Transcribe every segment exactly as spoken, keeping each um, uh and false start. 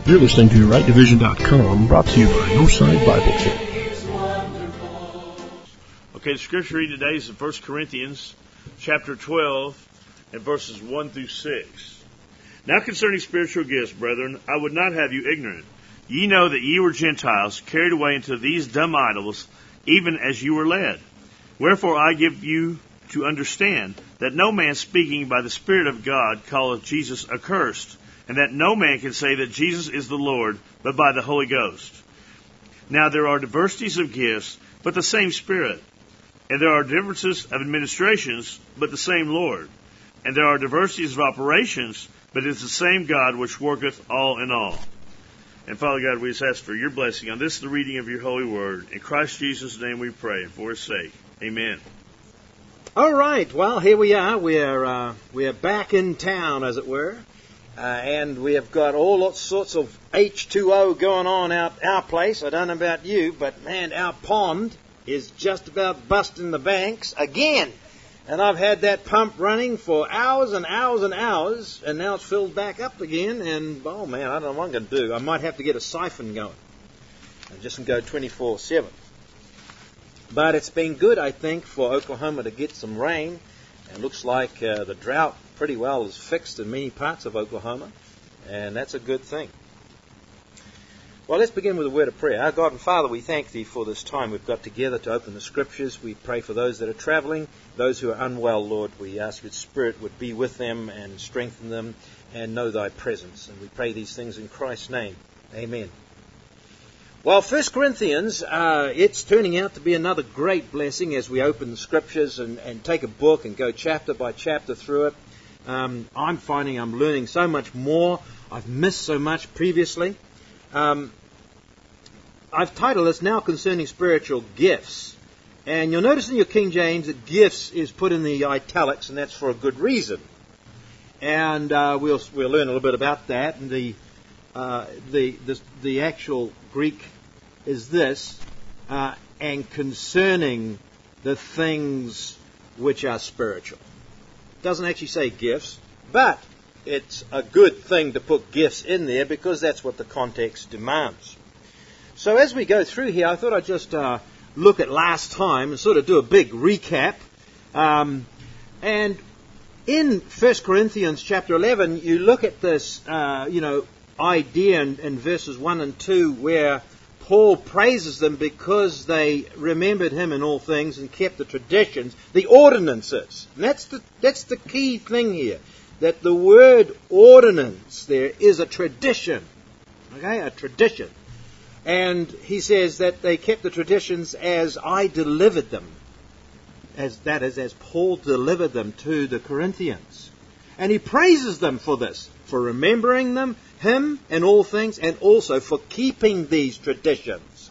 You're listening to right division dot com, brought to you by Northside Bible Church. Okay, the scripture reading today is in First Corinthians chapter twelve and verses one through six. Now concerning spiritual gifts, brethren, I would not have you ignorant. Ye know that ye were Gentiles, carried away into these dumb idols, even as you were led. Wherefore I give you to understand that no man speaking by the Spirit of God calleth Jesus accursed, and that no man can say that Jesus is the Lord, but by the Holy Ghost. Now there are diversities of gifts, but the same Spirit. And there are differences of administrations, but the same Lord. And there are diversities of operations, but it is the same God which worketh all in all. And Father God, we just ask for your blessing on this, the reading of your holy word. In Christ Jesus' name we pray, and for his sake. Amen. All right, well, here we are. We're, uh, we're back in town, as it were. Uh, and we have got all sorts of H two O going on out our place. I don't know about you, but man, our pond is just about busting the banks again. And I've had that pump running for hours and hours and hours, and now it's filled back up again. And, oh man, I don't know what I'm going to do. I might have to get a siphon going and just go twenty-four seven. But it's been good, I think, for Oklahoma to get some rain. And it looks like uh, the drought pretty well is fixed in many parts of Oklahoma, and that's a good thing. Well, let's begin with a word of prayer. Our God and Father, we thank Thee for this time we've got together to open the Scriptures. We pray for those that are traveling, those who are unwell, Lord. We ask Your Spirit would be with them and strengthen them and know Thy presence. And we pray these things in Christ's name. Amen. Well, First Corinthians, uh, it's turning out to be another great blessing as we open the Scriptures and, and take a book and go chapter by chapter through it. Um, I'm finding I'm learning so much more. I've missed so much previously. Um, I've titled this Now Concerning Spiritual Gifts. And you'll notice in your King James that gifts is put in the italics, and that's for a good reason. And uh, we'll we'll learn a little bit about that. And the uh, the, the the actual Greek is this, uh, and concerning the things which are spiritual. It doesn't actually say gifts, but it's a good thing to put gifts in there because that's what the context demands. So as we go through here, I thought I'd just uh, look at last time and sort of do a big recap. Um, and in First Corinthians chapter eleven, you look at this, uh, you know, idea in, in verses one and two where Paul praises them because they remembered him in all things and kept the traditions, the ordinances. And that's the, that's the key thing here, that the word ordinance there is a tradition. Okay, a tradition. And he says that they kept the traditions as I delivered them. As that is, as Paul delivered them to the Corinthians. And he praises them for this, for remembering them, him in all things, and also for keeping these traditions.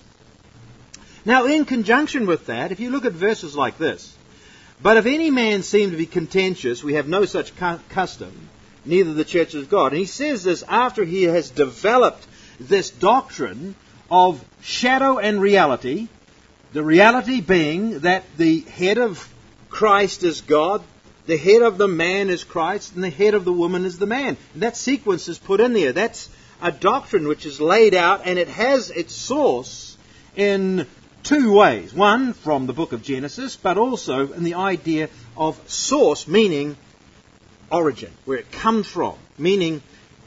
Now, in conjunction with that, if you look at verses like this, but if any man seem to be contentious, we have no such cu- custom, neither the church of God. And he says this after he has developed this doctrine of shadow and reality, the reality being that the head of Christ is God, the head of the man is Christ, and the head of the woman is the man. And that sequence is put in there. That's a doctrine which is laid out, and it has its source in two ways. One, from the book of Genesis, but also in the idea of source, meaning origin, where it comes from. Meaning,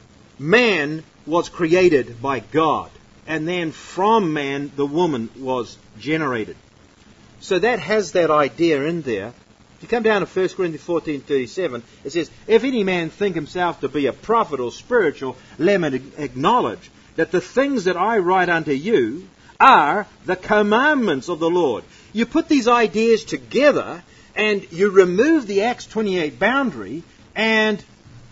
man was created by God, and then from man, the woman was generated. So that has that idea in there. If you come down to First Corinthians fourteen thirty-seven, it says, if any man think himself to be a prophet or spiritual, let him acknowledge that the things that I write unto you are the commandments of the Lord. You put these ideas together and you remove the Acts twenty-eight boundary and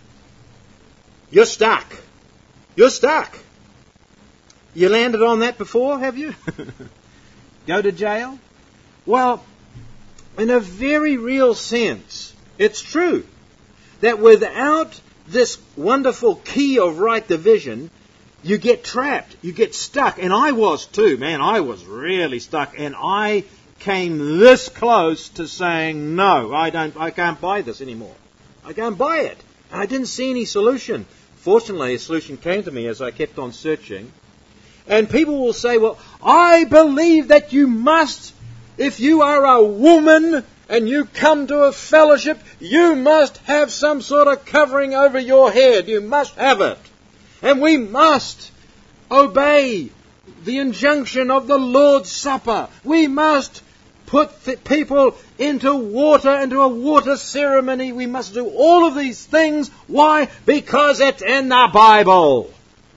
you're stuck. You're stuck. You landed on that before, have you? Go to jail? Well, in a very real sense, it's true that without this wonderful key of right division, you get trapped, you get stuck. And I was too, man, I was really stuck. And I came this close to saying, no, I don't, I can't buy this anymore. I can't buy it. And I didn't see any solution Fortunately, a solution came to me as I kept on searching. And people will say, well, I believe that you must, if you are a woman and you come to a fellowship, you must have some sort of covering over your head. You must have it. And we must obey the injunction of the Lord's Supper. We must put the people into water, into a water ceremony. We must do all of these things. Why? Because it's in the Bible.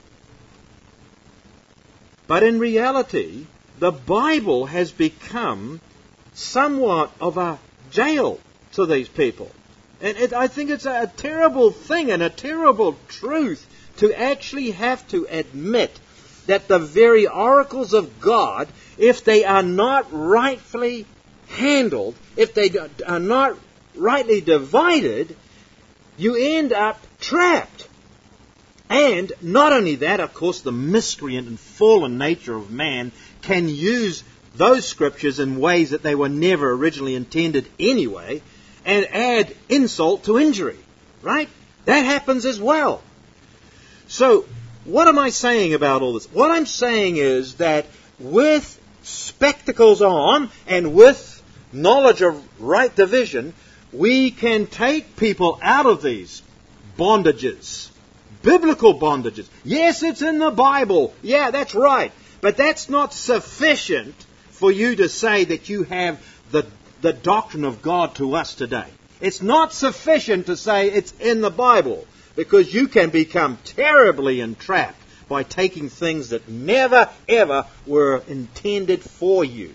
But in reality, the Bible has become somewhat of a jail to these people. And it, I think it's a, a terrible thing and a terrible truth to actually have to admit that the very oracles of God, if they are not rightfully handled, if they are not rightly divided, you end up trapped. And not only that, of course, the miscreant and fallen nature of man can use those scriptures in ways that they were never originally intended anyway, and add insult to injury. Right? That happens as well. So, what am I saying about all this? What I'm saying is that with spectacles on and with knowledge of right division, we can take people out of these bondages. Biblical bondages. Yes, it's in the Bible. Yeah, that's right. But that's not sufficient for you to say that you have the, the doctrine of God to us today. It's not sufficient to say it's in the Bible, because you can become terribly entrapped by taking things that never, ever were intended for you.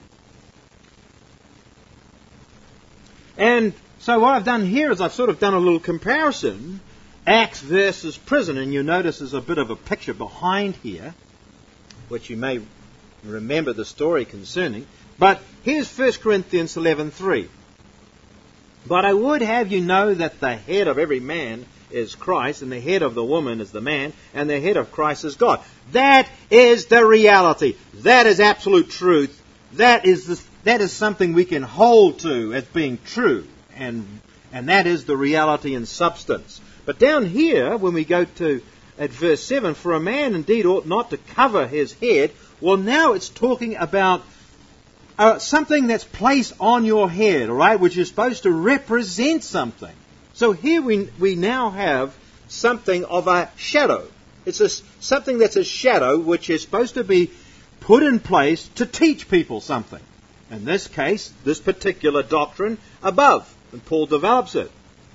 And so what I've done here is I've sort of done a little comparison. Acts versus prison, and you notice there's a bit of a picture behind here, which you may remember the story concerning. But here's First Corinthians eleven three. But I would have you know that the head of every man is Christ, and the head of the woman is the man, and the head of Christ is God. That is the reality. That is absolute truth. That is the, that is something we can hold to as being true, and and that is the reality and substance. But down here, when we go to at verse seven, for a man indeed ought not to cover his head. Well, now it's talking about uh, something that's placed on your head, all right, which is supposed to represent something. So here we we now have something of a shadow. It's a, something that's a shadow which is supposed to be put in place to teach people something. In this case, this particular doctrine above, and Paul develops it.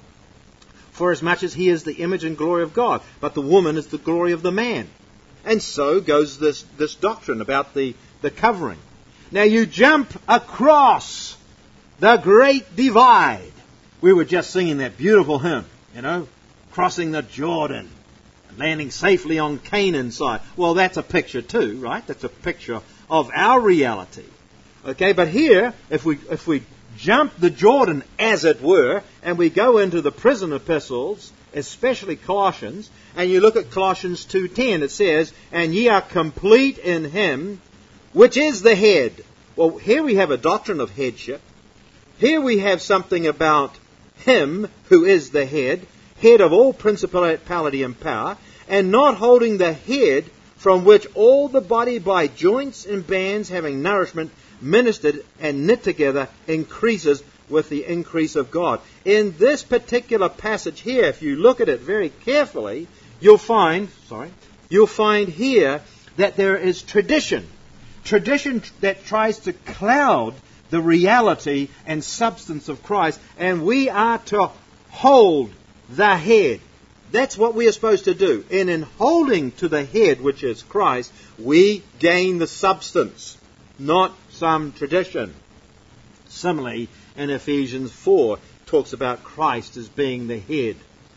For as much as he is the image and glory of God, but the woman is the glory of the man. And so goes this, this doctrine about the, the covering. Now you jump across the great divide. We were just singing that beautiful hymn, you know, crossing the Jordan, landing safely on Canaan's side. Well, that's a picture too, right? That's a picture of our reality. Okay, but here, if we if we jump the Jordan, as it were, and we go into the prison epistles, especially Colossians, and you look at Colossians two ten, it says, and ye are complete in him, which is the head. Well, here we have a doctrine of headship. Here we have something about him who is the head, head of all principality and power, and not holding the head, from which all the body by joints and bands having nourishment ministered and knit together increases with the increase of God. In this particular passage here, if you look at it very carefully, you'll find, sorry, you'll find here that there is tradition. Tradition that tries to cloud the reality and substance of Christ, and we are to hold the head. That's what we are supposed to do. And in holding to the head, which is Christ, we gain the substance, not some tradition. Similarly, in Ephesians four, it talks about Christ as being the head.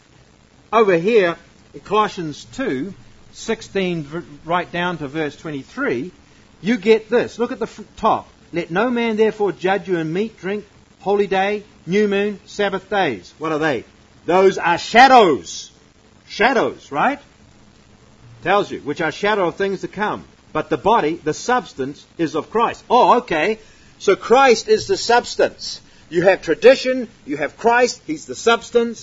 Over here, in Colossians two, sixteen right down to verse twenty-three, you get this. Look at the top. Let no man therefore judge you in meat, drink, holy day, new moon, Sabbath days. What are they? Those are shadows. Shadows, right? Tells you, which are shadow of things to come. But the body, the substance, is of Christ. Oh, okay. So Christ is the substance. You have tradition, you have Christ, He's the substance.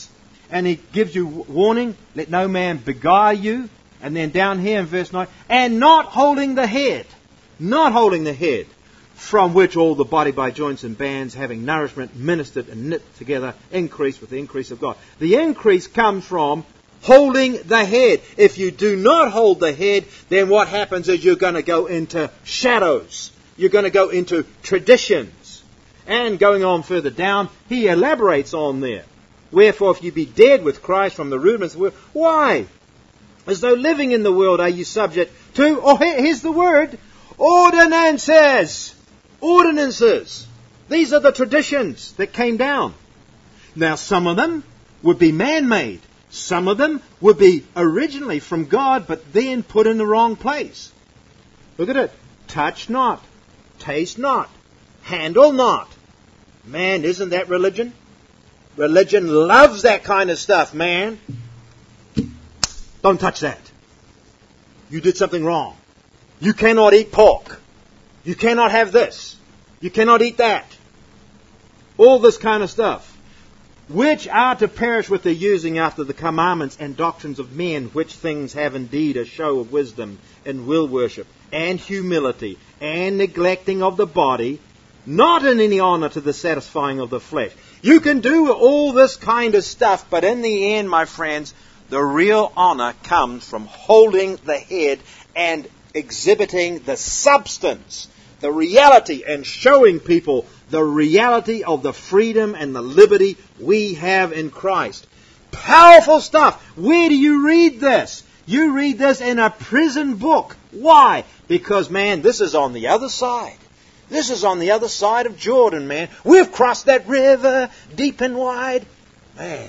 and he gives you warning, let no man beguile you. And then down here in verse nine, and not holding the head, not holding the head, from which all the body by joints and bands, having nourishment, ministered and knit together, increase with the increase of God. The increase comes from holding the head. If you do not hold the head, then what happens is you're going to go into shadows. You're going to go into traditions. And going on further down, he elaborates on there. Wherefore, if you be dead with Christ from the rudiments of the world, why? As though living in the world are you subject to, oh, here's the word, ordinances. Ordinances. These are the traditions that came down. Now, some of them would be man-made. Some of them would be originally from God, but then put in the wrong place. Look at it. Touch not. Taste not. Handle not. Man, isn't that religion? Religion loves that kind of stuff, man. Don't touch that. You did something wrong. You cannot eat pork. You cannot have this. You cannot eat that. All this kind of stuff. Which are to perish with the using after the commandments and doctrines of men, which things have indeed a show of wisdom and will worship, and humility, and neglecting of the body, not in any honour to the satisfying of the flesh. You can do all this kind of stuff, but in the end, my friends, the real honour comes from holding the head and exhibiting the substance, the reality, and showing people the reality of the freedom and the liberty we have in Christ. Powerful stuff. Where do you read this? You read this in a prison book. Why? Because, man, this is on the other side. This is on the other side of Jordan, man. We've crossed that river deep and wide. Man.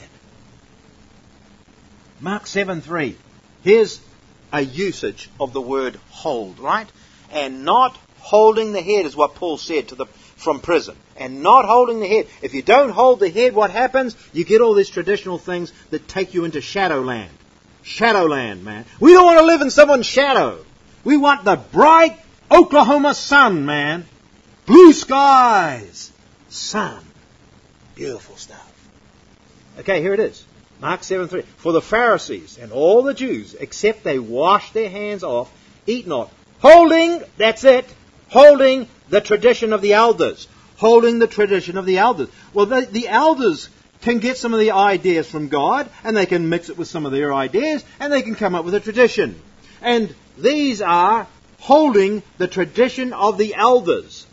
Mark seven three. Here's a usage of the word hold, right? And not holding the head is what Paul said to the from prison. And not holding the head. If you don't hold the head, what happens? You get all these traditional things that take you into shadowland. Shadowland, man. We don't want to live in someone's shadow. We want the bright Oklahoma sun, man. Blue skies. Sun. Beautiful stuff. Okay, here it is. Mark seven three. For the Pharisees and all the Jews, except they wash their hands off, eat not. Holding, that's it, holding the tradition of the elders. Holding the tradition of the elders. Well, the, the elders can get some of the ideas from God, and they can mix it with some of their ideas, and they can come up with a tradition. And these are holding the tradition of the elders.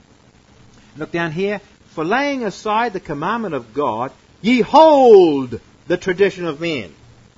Look down here. For laying aside the commandment of God, ye hold the tradition of men.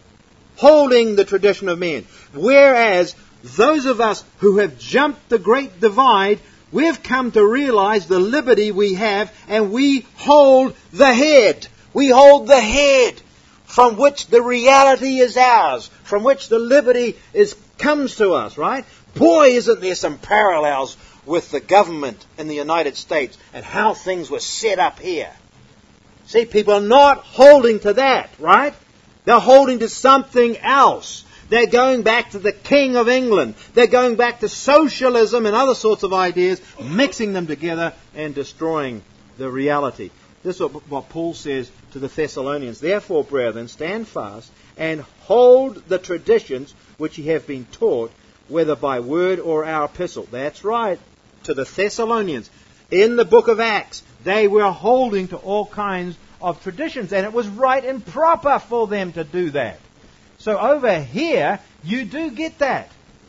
Holding the tradition of men. Whereas those of us who have jumped the great divide, we've come to realize the liberty we have, and we hold the head. We hold the head from which the reality is ours, from which the liberty is comes to us, right? Boy, isn't there some parallels with the government in the United States and how things were set up here. See, people are not holding to that, right? They're holding to something else. They're going back to the King of England. They're going back to socialism and other sorts of ideas, mixing them together and destroying the reality. This is what Paul says to the Thessalonians. Therefore, brethren, stand fast and hold the traditions which ye have been taught, whether by word or our epistle. That's right. To the Thessalonians. In the book of Acts, they were holding to all kinds of traditions, and it was right and proper for them to do that. So over here, you do get that.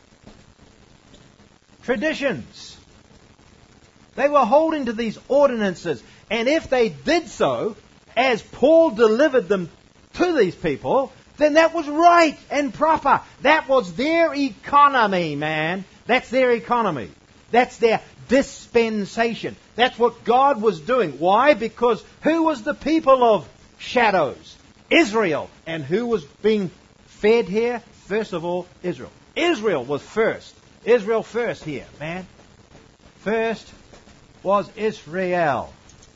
Traditions. They were holding to these ordinances. And if they did so, as Paul delivered them to these people, then that was right and proper. That was their economy, man. That's their economy. That's their dispensation. That's what God was doing. Why? Because who was the people of shadows? Israel. And who was being fed here? First of all, Israel. Israel was first. Israel first here, man. First was Israel.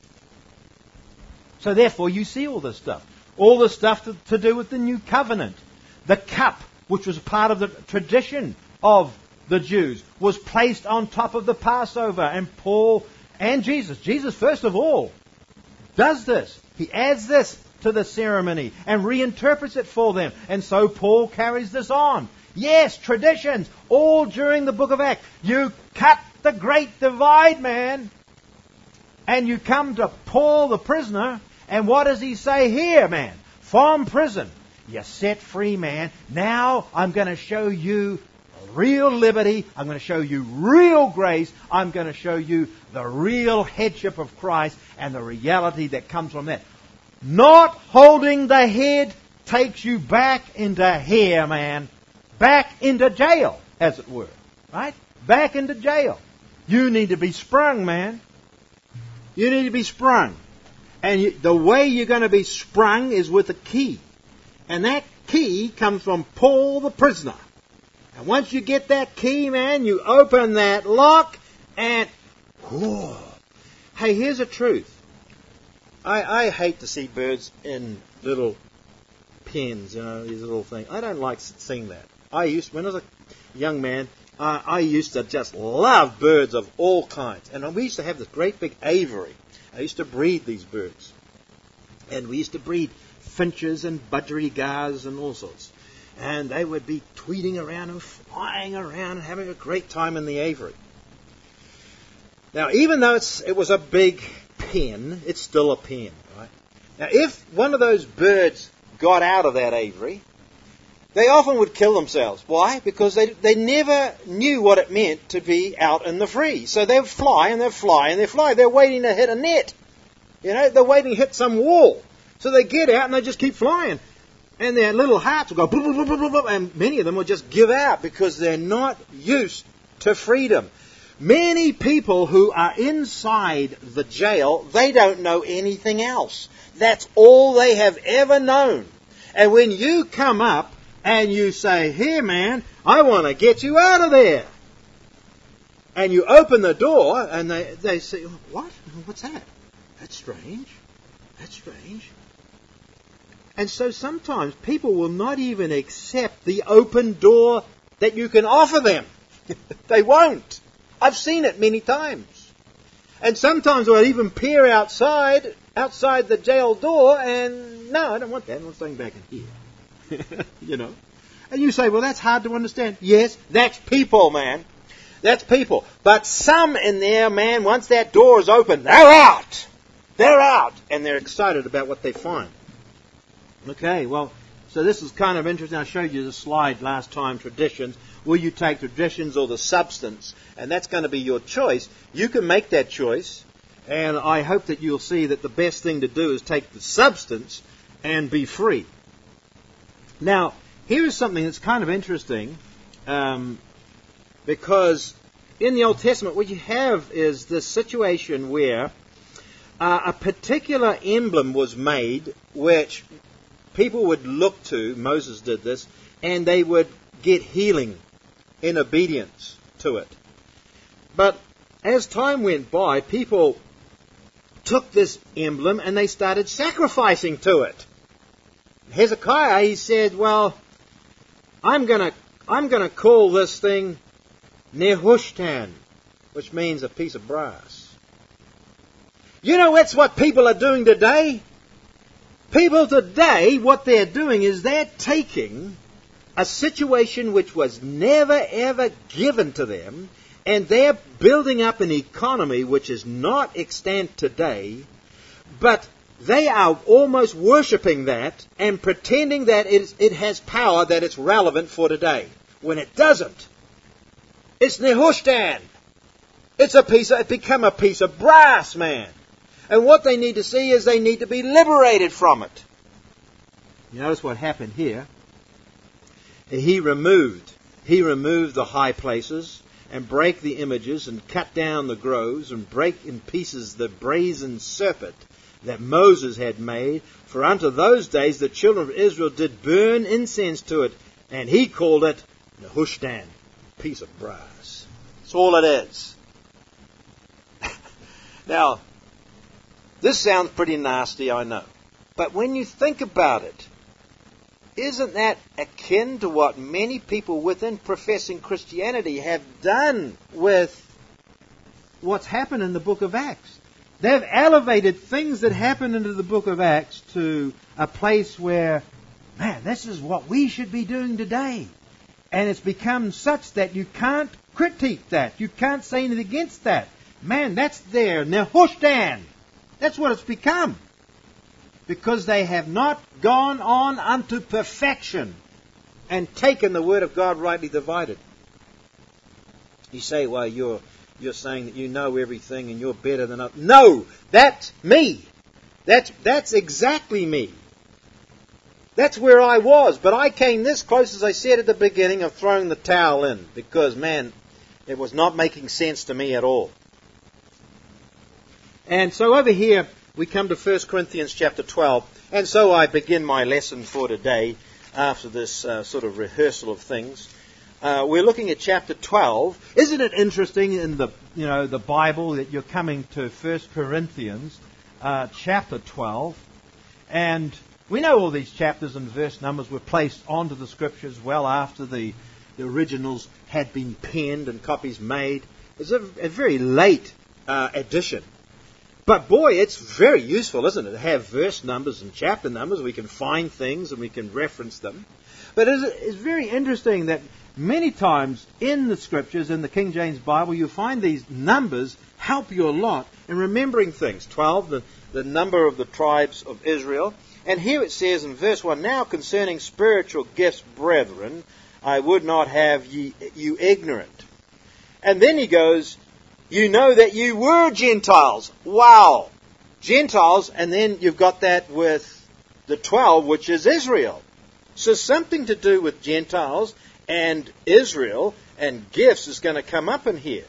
So therefore, you see all this stuff. All the stuff to, to do with the new covenant. The cup, which was part of the tradition of the Jews, was placed on top of the Passover. And Paul and Jesus, Jesus first of all, does this. He adds this to the ceremony and reinterprets it for them. And so Paul carries this on. Yes, traditions, all during the book of Acts. You cut the great divide, man. And you come to Paul the prisoner, and what does he say here, man? From prison, you're set free, man. Now I'm going to show you real liberty. I'm going to show you real grace. I'm going to show you the real headship of Christ and the reality that comes from that. Not holding the head takes you back into here, man. Back into jail, as it were. Right? Back into jail. You need to be sprung, man. You need to be sprung. And you, the way you're going to be sprung is with a key. And that key comes from Paul the prisoner. And once you get that key, man, you open that lock and... whoa. Hey, here's the truth. I, I hate to see birds in little pens, you know, these little things. I don't like seeing that. I used, when I was a young man, uh, I used to just love birds of all kinds. And we used to have this great big aviary. I used to breed these birds. And we used to breed finches and budgerigars and all sorts. And they would be tweeting around and flying around and having a great time in the aviary. Now, even though it's, it was a big pen, it's still a pen, right? Now, if one of those birds got out of that aviary, they often would kill themselves. Why? Because they they never knew what it meant to be out in the free. So they'd fly and they'd fly and they'd fly. They're waiting to hit a net. You know, they're waiting to hit some wall. So they get out and they just keep flying. And their little hearts will go, blah, blah, blah, blah, blah, and many of them will just give out because they're not used to freedom. Many people who are inside the jail, they don't know anything else. That's all they have ever known. And when you come up and you say, here, man, I want to get you out of there. And you open the door and they, they say, what? What's that? That's strange. That's strange. And so sometimes people will not even accept the open door that you can offer them. They won't. I've seen it many times. And sometimes they'll even peer outside, outside the jail door, and no, I don't want that. I want something back in here. You know. And you say, well, that's hard to understand. Yes, that's people, man. That's people. But some in there, man, once that door is open, they're out. They're out. And they're excited about what they find. Okay, well, so this is kind of interesting. I showed you the slide last time, traditions. Will you take traditions or the substance? And that's going to be your choice. You can make that choice. And I hope that you'll see that the best thing to do is take the substance and be free. Now, here is something that's kind of interesting. Um, because in the Old Testament, what you have is this situation where uh, a particular emblem was made which people would look to, Moses did this, and they would get healing in obedience to it. But as time went by, people took this emblem and they started sacrificing to it. Hezekiah, he said, well, I'm going to I'm going to call this thing Nehushtan, which means a piece of brass. You know, that's what people are doing today. People today, what they're doing is they're taking a situation which was never ever given to them, and they're building up an economy which is not extant today, but they are almost worshipping that and pretending that it, is, it has power, that it's relevant for today, when it doesn't. It's Nehushtan. It's a piece of, it become a piece of brass, man. And what they need to see is they need to be liberated from it. You notice what happened here. He removed, he removed the high places and break the images and cut down the groves and break in pieces the brazen serpent that Moses had made. For unto those days the children of Israel did burn incense to it, and he called it Nehushtan, a piece of brass. That's all it is. Now, this sounds pretty nasty, I know. But when you think about it, isn't that akin to what many people within professing Christianity have done with what's happened in the book of Acts? They've elevated things that happen into the book of Acts to a place where, man, this is what we should be doing today. And it's become such that you can't critique that. You can't say anything against that. Man, that's there. Nehushtan. That's what it's become. Because they have not gone on unto perfection and taken the Word of God rightly divided. You say, well, you're you're saying that you know everything and you're better than others. No, that's me. That's that's exactly me. That's where I was. But I came this close, as I said at the beginning, of throwing the towel in. Because, man, it was not making sense to me at all. And so over here, we come to First Corinthians chapter twelve. And so I begin my lesson for today after this uh, sort of rehearsal of things. Uh, we're looking at chapter twelve. Isn't it interesting in the you know the Bible that you're coming to First Corinthians uh, chapter twelve, and we know all these chapters and verse numbers were placed onto the Scriptures well after the, the originals had been penned and copies made. It's a, a very late uh, addition. But boy, it's very useful, isn't it, to have verse numbers and chapter numbers. We can find things and we can reference them. But it's very interesting that many times in the Scriptures, in the King James Bible, you find these numbers help you a lot in remembering things. twelve, the, the number of the tribes of Israel. And here it says in verse one, now concerning spiritual gifts, brethren, I would not have ye, you ignorant. And then he goes, you know that you were Gentiles. Wow. Gentiles, and then you've got that with the twelve, which is Israel. So something to do with Gentiles and Israel and gifts is going to come up in here.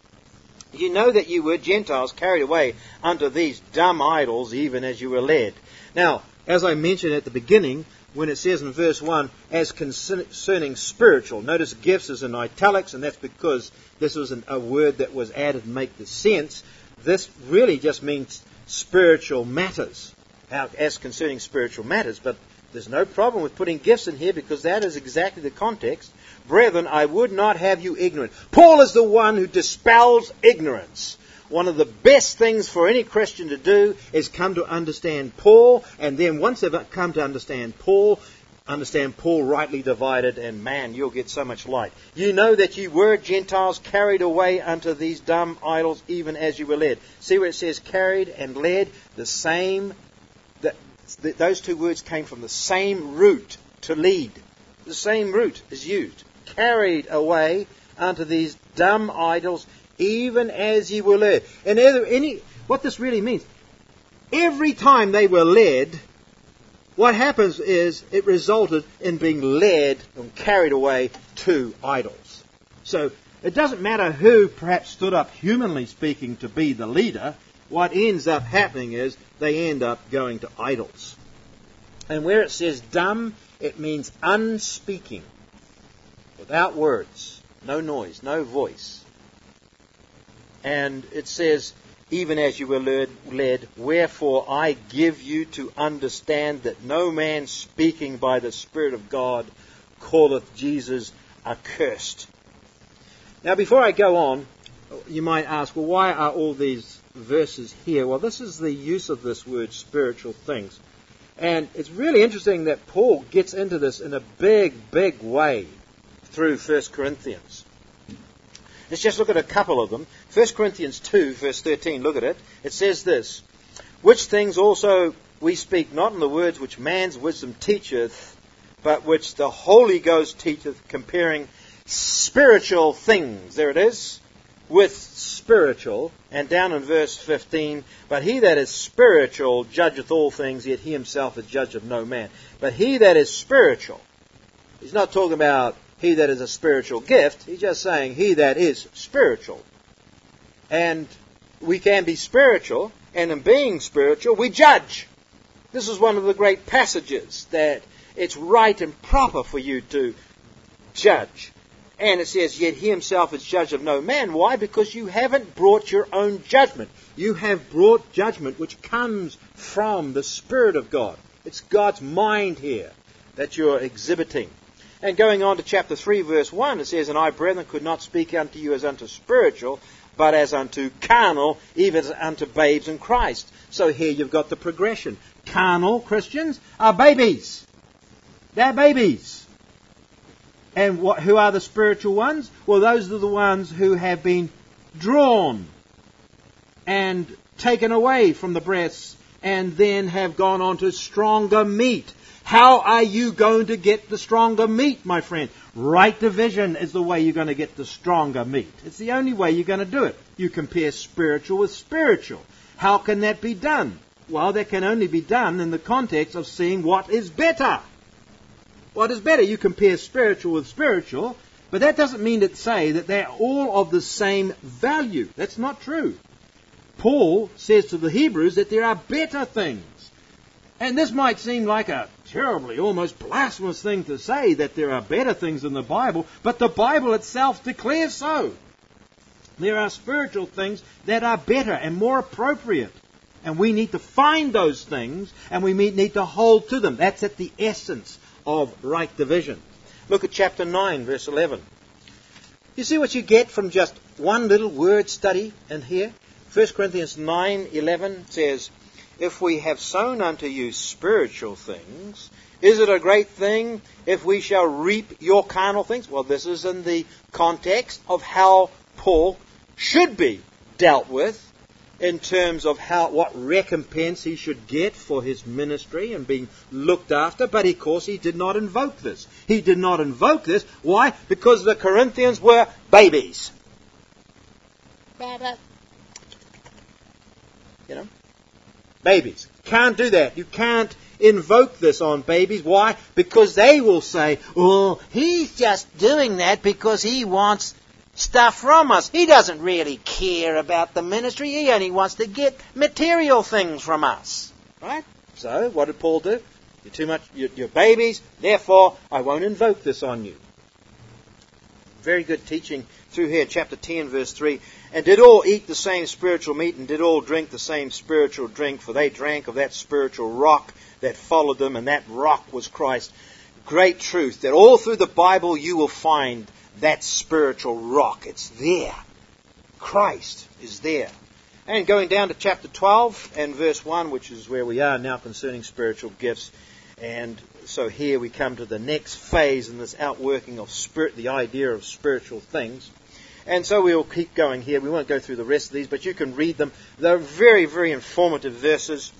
You know that you were Gentiles carried away unto these dumb idols, even as you were led. Now, as I mentioned at the beginning, when it says in verse one, as concerning spiritual, notice gifts is in italics, and that's because this was an, a word that was added to make the sense. This really just means spiritual matters, as concerning spiritual matters, but there's no problem with putting gifts in here because that is exactly the context. Brethren, I would not have you ignorant. Paul is the one who dispels ignorance. One of the best things for any Christian to do is come to understand Paul, and then once they've come to understand Paul, understand Paul rightly divided, and man, you'll get so much light. You know that you were Gentiles carried away unto these dumb idols, even as you were led. See where it says carried and led? The same, the, the, those two words came from the same root, to lead. The same root is used. Carried away unto these dumb idols, even as ye were led. And any, what this really means, every time they were led, what happens is it resulted in being led and carried away to idols. So it doesn't matter who perhaps stood up, humanly speaking, to be the leader. What ends up happening is they end up going to idols. And where it says dumb, it means unspeaking, without words, no noise, no voice. And it says, even as you were led, led, wherefore I give you to understand that no man speaking by the Spirit of God calleth Jesus accursed. Now, before I go on, you might ask, well, why are all these verses here? Well, this is the use of this word, spiritual things. And it's really interesting that Paul gets into this in a big, big way through First Corinthians. Let's just look at a couple of them. First Corinthians two, verse thirteen, look at it. It says this, which things also we speak not in the words which man's wisdom teacheth, but which the Holy Ghost teacheth, comparing spiritual things. There it is. With spiritual. And down in verse fifteen, but he that is spiritual judgeth all things, yet he himself is judge of no man. But he that is spiritual, he's not talking about he that is a spiritual gift. He's just saying he that is spiritual. And we can be spiritual, and in being spiritual, we judge. This is one of the great passages that it's right and proper for you to judge. And it says, yet he himself is judge of no man. Why? Because you haven't brought your own judgment. You have brought judgment which comes from the Spirit of God. It's God's mind here that you're exhibiting. And going on to chapter three, verse one, it says, and I, brethren, could not speak unto you as unto spiritual, but as unto carnal, even as unto babes in Christ. So here you've got the progression. Carnal Christians are babies. They're babies. And what, who are the spiritual ones? Well, those are the ones who have been drawn and taken away from the breasts and then have gone on to stronger meat. How are you going to get the stronger meat, my friend? Right division is the way you're going to get the stronger meat. It's the only way you're going to do it. You compare spiritual with spiritual. How can that be done? Well, that can only be done in the context of seeing what is better. What is better? You compare spiritual with spiritual, but that doesn't mean to say that they're all of the same value. That's not true. Paul says to the Hebrews that there are better things. And this might seem like a terribly, almost blasphemous thing to say, that there are better things in the Bible, but the Bible itself declares so. There are spiritual things that are better and more appropriate. And we need to find those things, and we need to hold to them. That's at the essence of right division. Look at chapter nine, verse eleven. You see what you get from just one little word study in here? First Corinthians nine eleven says, if we have sown unto you spiritual things, is it a great thing if we shall reap your carnal things? Well, this is in the context of how Paul should be dealt with in terms of how what recompense he should get for his ministry and being looked after. But of course he did not invoke this. He did not invoke this. Why? Because the Corinthians were babies. You know? Babies. Can't do that. You can't invoke this on babies. Why? Because they will say, oh, he's just doing that because he wants stuff from us. He doesn't really care about the ministry. He only wants to get material things from us. Right? So, what did Paul do? You're too much, you're, you're babies, therefore I won't invoke this on you. Very good teaching through here, chapter ten, verse three. And did all eat the same spiritual meat, and did all drink the same spiritual drink, for they drank of that spiritual rock that followed them, and that rock was Christ. Great truth, that all through the Bible you will find that spiritual rock. It's there. Christ is there. And going down to chapter twelve and verse one, which is where we are now concerning spiritual gifts. And so here we come to the next phase in this outworking of spirit, the idea of spiritual things. And so we'll keep going here. We won't go through the rest of these, but you can read them. They're very, very informative verses.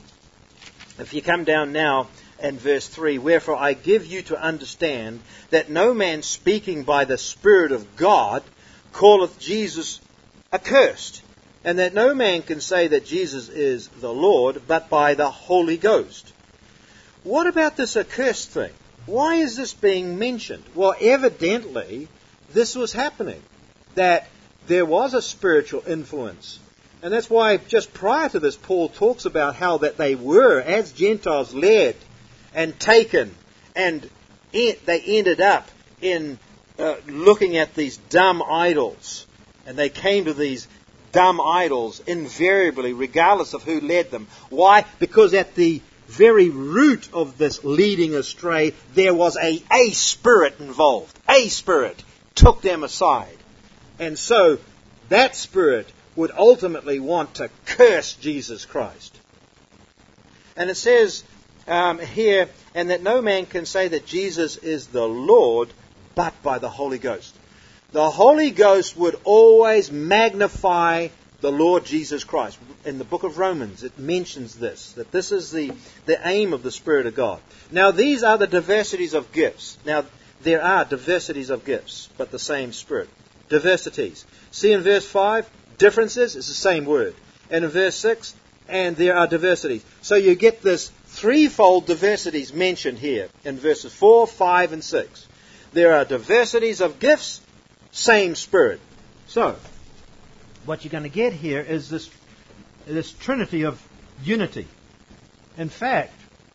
If you come down now in verse three, wherefore I give you to understand that no man speaking by the Spirit of God calleth Jesus accursed, and that no man can say that Jesus is the Lord but by the Holy Ghost. What about this accursed thing? Why is this being mentioned? Well, evidently this was happening, that there was a spiritual influence. And that's why just prior to this, Paul talks about how that they were, as Gentiles, led and taken, and they ended up in uh, looking at these dumb idols. And they came to these dumb idols invariably, regardless of who led them. Why? Because at the very root of this leading astray, there was a, a spirit involved. A spirit took them aside. And so that spirit would ultimately want to curse Jesus Christ. And it says um, here, and that no man can say that Jesus is the Lord but by the Holy Ghost. The Holy Ghost would always magnify the Lord Jesus Christ. In the book of Romans, it mentions this, that this is the, the aim of the Spirit of God. Now, these are the diversities of gifts. Now, there are diversities of gifts, but the same Spirit. Diversities. See in verse five, differences, it's the same word. And in verse six, and there are diversities. So you get this threefold diversities mentioned here in verses four, five, and six. There are diversities of gifts, same Spirit. So, what you're going to get here is this, this trinity of unity. In fact,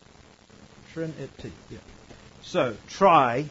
trinity, yeah. So, tri,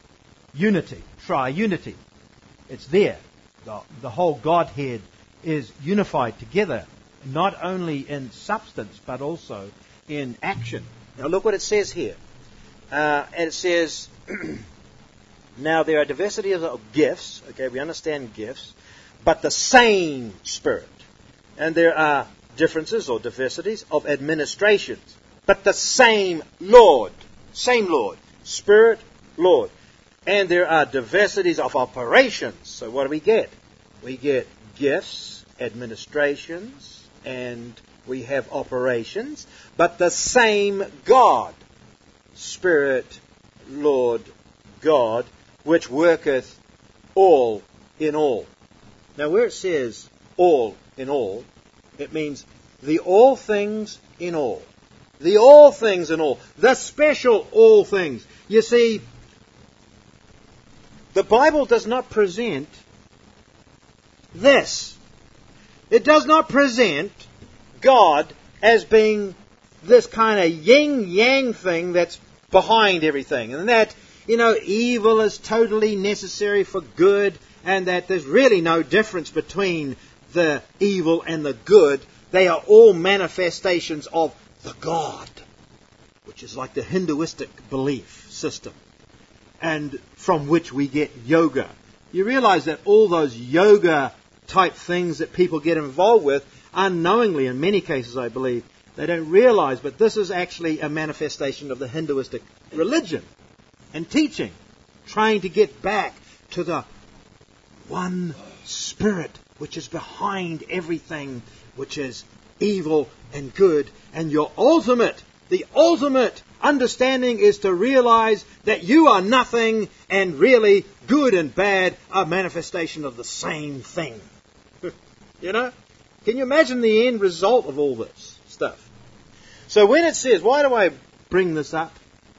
unity, tri-unity. It's there. The, the whole Godhead is unified together, not only in substance, but also in action. Now look what it says here. Uh, and it says, now there are diversity of gifts. Okay, we understand gifts. but the same Spirit. And there are differences or diversities of administrations, but the same Lord. Same Lord. Spirit, Lord. And there are diversities of operations. So what do we get? We get gifts, administrations, and we have operations, but the same God. Spirit, Lord, God, which worketh all in all. Now where it says all in all, it means the all things in all. The all things in all. The special all things. You see, the Bible does not present this. It does not present God as being this kind of yin-yang thing that's behind everything. And that, you know, evil is totally necessary for good, and that there's really no difference between the evil and the good. They are all manifestations of the God, which is like the Hinduistic belief system, and from which we get yoga. You realize that all those yoga type things that people get involved with, unknowingly in many cases I believe, they don't realize, but this is actually a manifestation of the Hinduistic religion and teaching, trying to get back to the one Spirit which is behind everything, which is evil and good. And your ultimate, the ultimate understanding is to realize that you are nothing, and really good and bad are manifestation of the same thing. You know? Can you imagine the end result of all this stuff? So when it says, why do I bring this up?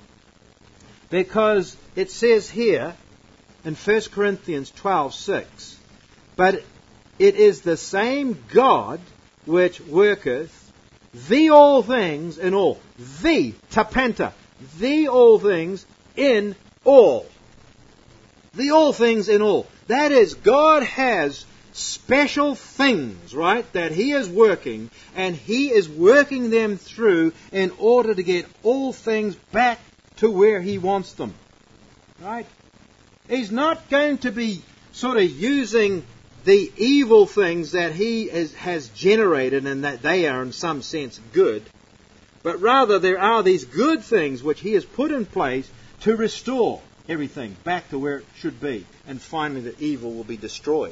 Because it says here in First Corinthians twelve six, but it is the same God which worketh the all things in all. The, tapenta, the all things in all. The all things in all. That is, God has special things, right, that He is working, and He is working them through in order to get all things back to where He wants them. Right? He's not going to be sort of using the evil things that He is, has generated, and that they are in some sense good, but rather there are these good things which He has put in place to restore everything back to where it should be, and finally the evil will be destroyed.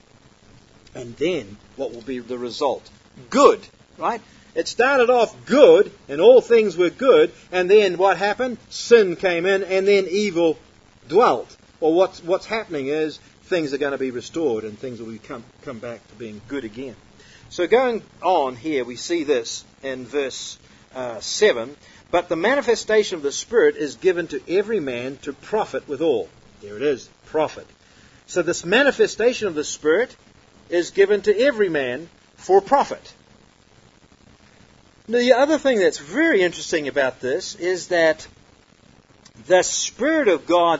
And then what will be the result? Good, right? It started off good, and all things were good, and then what happened? Sin came in, and then evil dwelt. Well, what's, what's happening is things are going to be restored, and things will come, come back to being good again. So going on here, we see this in verse uh, seven. But the manifestation of the Spirit is given to every man to profit withal. There it is, profit. So this manifestation of the Spirit is given to every man for profit. Now, the other thing that's very interesting about this is that the Spirit of God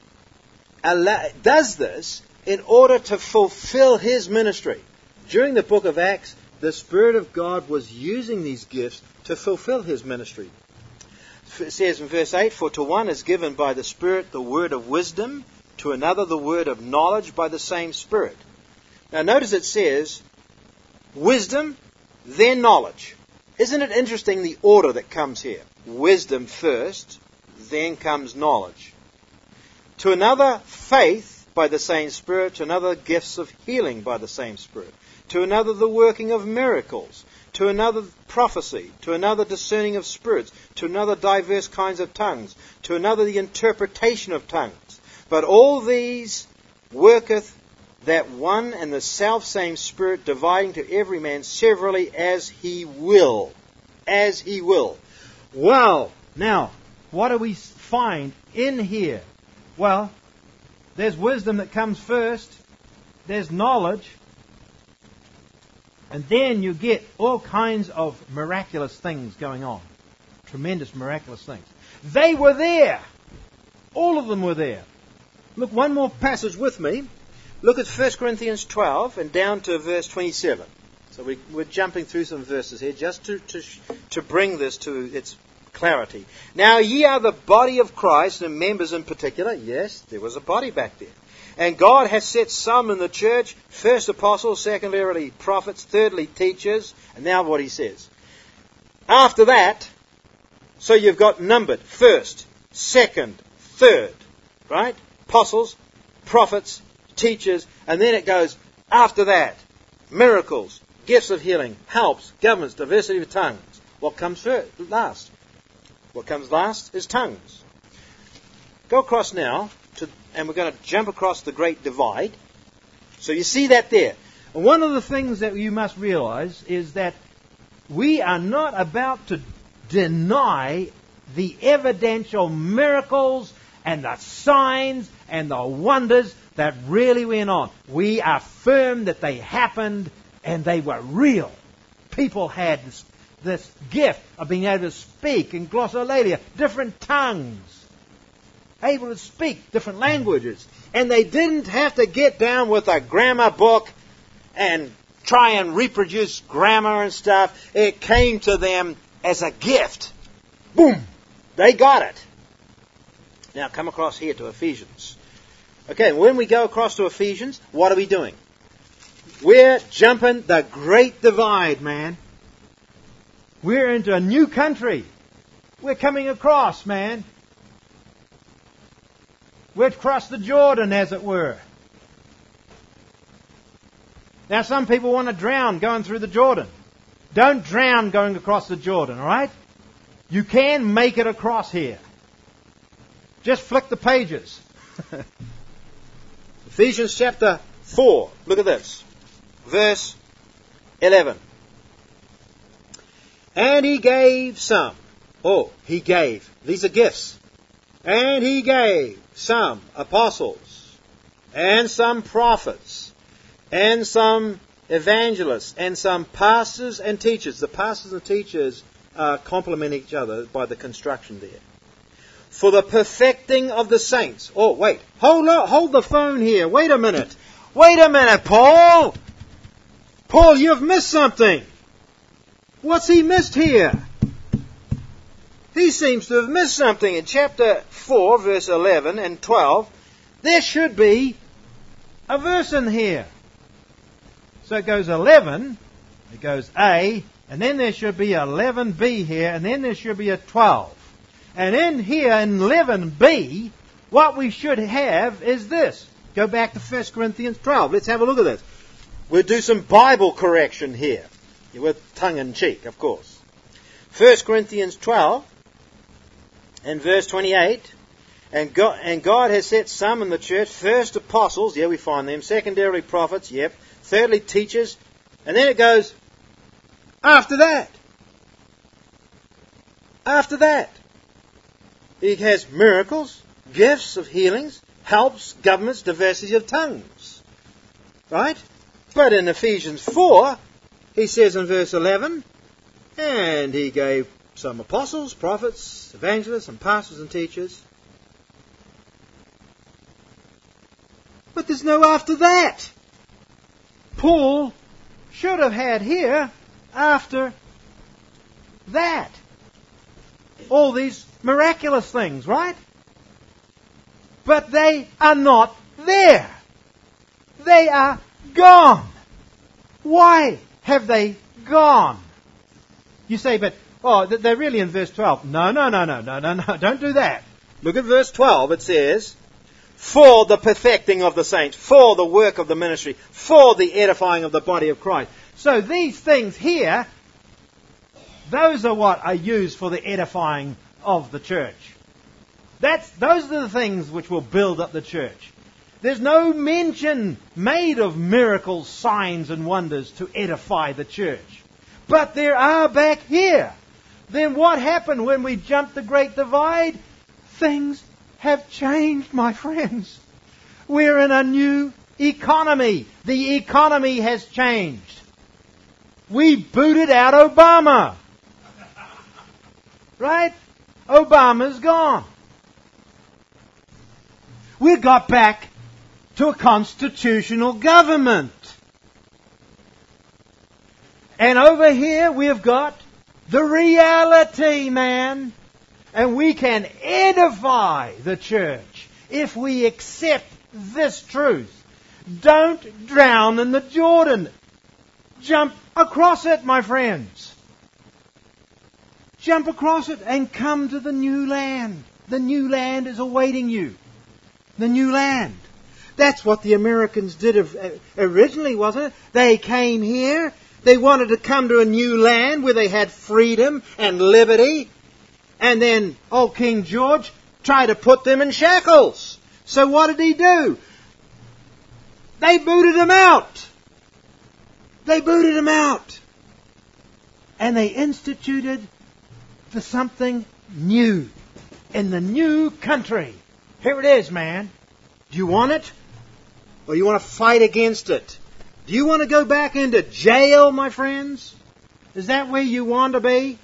does this in order to fulfill His ministry. During the book of Acts, the Spirit of God was using these gifts to fulfill His ministry. It says in verse eight, for to one is given by the Spirit the word of wisdom, to another the word of knowledge by the same Spirit. Now notice it says, wisdom, then knowledge. Isn't it interesting the order that comes here? Wisdom first, then comes knowledge. To another, faith by the same Spirit. To another, gifts of healing by the same Spirit. To another, the working of miracles. To another, prophecy. To another, discerning of spirits. To another, diverse kinds of tongues. To another, the interpretation of tongues. But all these worketh that one and the self-same Spirit, dividing to every man severally as He will. As He will. Well, now, what do we find in here? Well, there's wisdom that comes first. There's knowledge. And then you get all kinds of miraculous things going on. Tremendous miraculous things. They were there. All of them were there. Look, one more passage with me. Look at First Corinthians twelve and down to verse twenty-seven. So we, we're jumping through some verses here just to, to, to bring this to its clarity. Now ye are the body of Christ, and members in particular. Yes, there was a body back there. And God has set some in the church, first apostles, secondarily prophets, thirdly teachers. And now what he says. After that, so you've got numbered, first, second, third, right? Apostles, prophets, teachers, and then it goes, after that, miracles, gifts of healing, helps, governments, diversity of tongues. What comes first, last? What comes last is tongues. Go across now, to, and we're going to jump across the Great Divide. So you see that there. And one of the things that you must realize is that we are not about to deny the evidential miracles and the signs and the wonders that really went on. We are firm that they happened and they were real. People had this, this gift of being able to speak in glossolalia, different tongues, able to speak different languages. And they didn't have to get down with a grammar book and try and reproduce grammar and stuff. It came to them as a gift. Boom! They got it. Now come across here to Ephesians. Okay, when we go across to Ephesians, what are we doing? We're jumping the Great Divide, man. We're into a new country. We're coming across, man. We've crossed the Jordan, as it were. Now, some people want to drown going through the Jordan. Don't drown going across the Jordan, all right? You can make it across here. Just flick the pages. Ephesians chapter four. Look at this. Verse eleven. And he gave some. Oh, he gave. These are gifts. And he gave some apostles, and some prophets, and some evangelists, and some pastors and teachers. The pastors and teachers uh, complement each other by the construction there. For the perfecting of the saints. Oh, wait. Hold on, hold the phone here. Wait a minute. Wait a minute, Paul. Paul, you've missed something. What's he missed here? He seems to have missed something. In chapter four, verse eleven and twelve, there should be a verse in here. So it goes eleven, it goes A, and then there should be eleven B here, and then there should be a twelve. And in here, in eleven B, what we should have is this. Go back to First Corinthians twelve. Let's have a look at this. We'll do some Bible correction here, with tongue-in-cheek, of course. First Corinthians twelve, and verse twenty-eight. And God, and God has set some in the church, first apostles, yeah, we find them, secondarily prophets, yep, thirdly teachers, and then it goes, after that. After that. He has miracles, gifts of healings, helps, governments, diversity of tongues. Right? But in Ephesians four, he says in verse eleven, and he gave some apostles, prophets, evangelists, and pastors and teachers. But there's no after that. Paul should have had here after that. All these miraculous things, right? But they are not there. They are gone. Why have they gone? You say, but, oh, they're really in verse twelve. No, no, no, no, no, no, no, don't do that. Look at verse twelve. It says, for the perfecting of the saints, for the work of the ministry, for the edifying of the body of Christ. So these things here, those are what are used for the edifying of the church. That's, those are the things which will build up the church. There's no mention made of miracles, signs and wonders to edify the church. But there are back here. Then what happened when we jumped the Great Divide? Things have changed, my friends. We're in a new economy. The economy has changed. We booted out Obama. Right? Obama's gone. We got back to a constitutional government. And over here we've got the reality, man. And we can edify the church if we accept this truth. Don't drown in the Jordan. Jump across it, my friends. Jump across it and come to the new land. The new land is awaiting you. The new land. That's what the Americans did originally, wasn't it? They came here. They wanted to come to a new land where they had freedom and liberty. And then old King George tried to put them in shackles. So what did he do? They booted him out. They booted him out. And they instituted the something new in the new country. Here it is, man. Do you want it? Or you want to fight against it? Do you want to go back into jail, my friends? Is that where you want to be?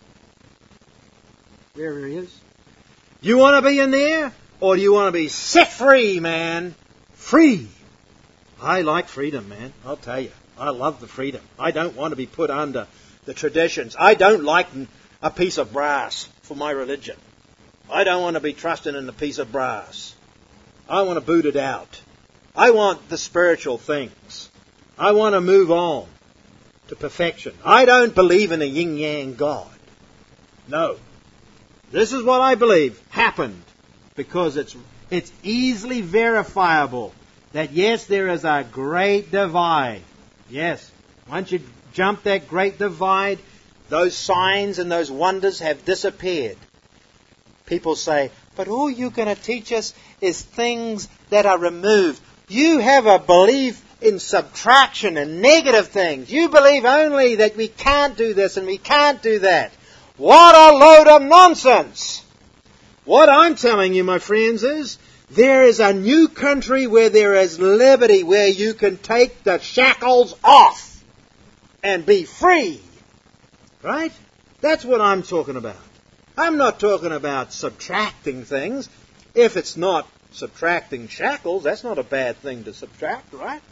There he is. Do you want to be in there? Or do you want to be set free, man? Free. I like freedom, man. I'll tell you. I love the freedom. I don't want to be put under the traditions. I don't like a piece of brass for my religion. I don't want to be trusting in a piece of brass. I want to boot it out. I want the spiritual things. I want to move on to perfection. I don't believe in a yin-yang God. No. This is what I believe happened because it's it's easily verifiable that yes, there is a great divide. Yes. Once you jump that great divide, those signs and those wonders have disappeared. People say, but all you're going to teach us is things that are removed. You have a belief in subtraction and negative things. You believe only that we can't do this and we can't do that. What a load of nonsense! What I'm telling you, my friends, is there is a new country where there is liberty, where you can take the shackles off and be free. Right? That's what I'm talking about. I'm not talking about subtracting things. If it's not subtracting shackles, that's not a bad thing to subtract, right?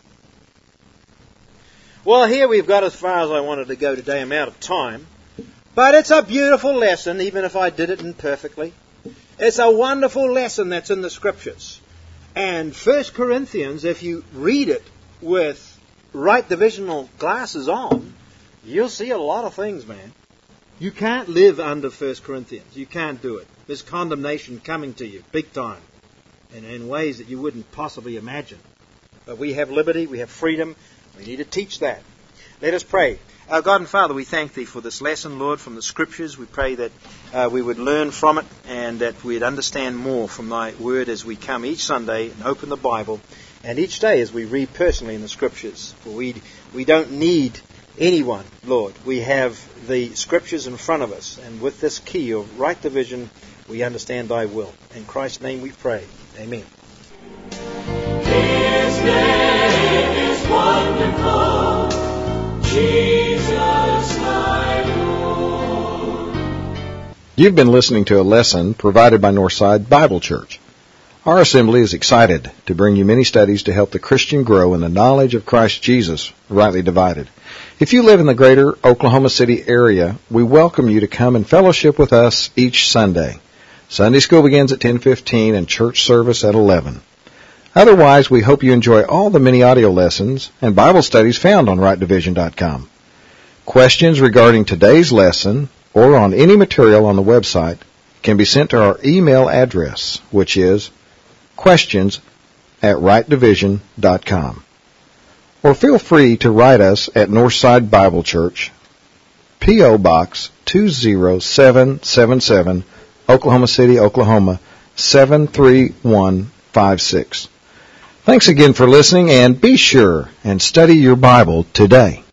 Well, here we've got as far as I wanted to go today. I'm out of time. But it's a beautiful lesson, even if I did it imperfectly. It's a wonderful lesson that's in the Scriptures. And First Corinthians, if you read it with right divisional glasses on, you'll see a lot of things, man. You can't live under First Corinthians. You can't do it. There's condemnation coming to you, big time, and in ways that you wouldn't possibly imagine. But we have liberty, we have freedom. We need to teach that. Let us pray. Our God and Father, we thank Thee for this lesson, Lord, from the Scriptures. We pray that uh, we would learn from it and that we'd understand more from Thy Word as we come each Sunday and open the Bible, and each day as we read personally in the Scriptures. For we we don't need anyone, Lord. We have the Scriptures in front of us, and with this key of right division, we understand Thy will. In Christ's name we pray. Amen. His name is wonderful, Jesus my Lord. You've been listening to a lesson provided by Northside Bible Church. Our assembly is excited to bring you many studies to help the Christian grow in the knowledge of Christ Jesus, rightly divided. If you live in the greater Oklahoma City area, we welcome you to come and fellowship with us each Sunday. Sunday school begins at ten fifteen and church service at eleven. Otherwise, we hope you enjoy all the many audio lessons and Bible studies found on right division dot com. Questions regarding today's lesson or on any material on the website can be sent to our email address, which is questions at right division dot com. Or feel free to write us at Northside Bible Church, P O. Box two zero seven seven seven, Oklahoma City, Oklahoma seven three one five six. Thanks again for listening, and be sure and study your Bible today.